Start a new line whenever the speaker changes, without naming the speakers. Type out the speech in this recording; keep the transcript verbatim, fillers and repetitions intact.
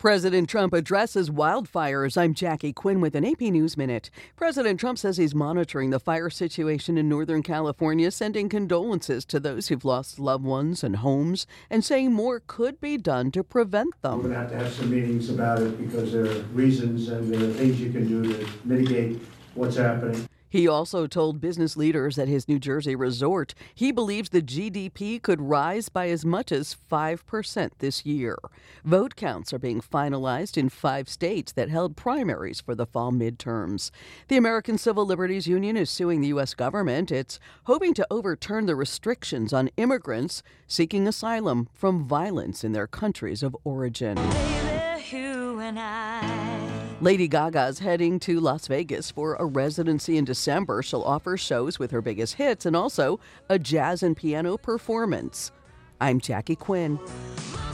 President Trump addresses wildfires. I'm Jackie Quinn with an A P News Minute. President Trump says he's monitoring the fire situation in Northern California, sending condolences to those who've lost loved ones and homes, and saying more could be done to prevent them.
We're going to have to have some meetings about it because there are reasons and there are things you can do to mitigate what's happening.
He also told business leaders at his New Jersey resort he believes the G D P could rise by as much as five percent this year. Vote counts are being finalized in five states that held primaries for the fall midterms. The American Civil Liberties Union is suing the U S government. It's hoping to overturn the restrictions on immigrants seeking asylum from violence in their countries of origin.
Baby, you and I.
Lady Gaga's heading to Las Vegas for a residency in December. She'll offer shows with her biggest hits and also a jazz and piano performance. I'm Jackie Quinn.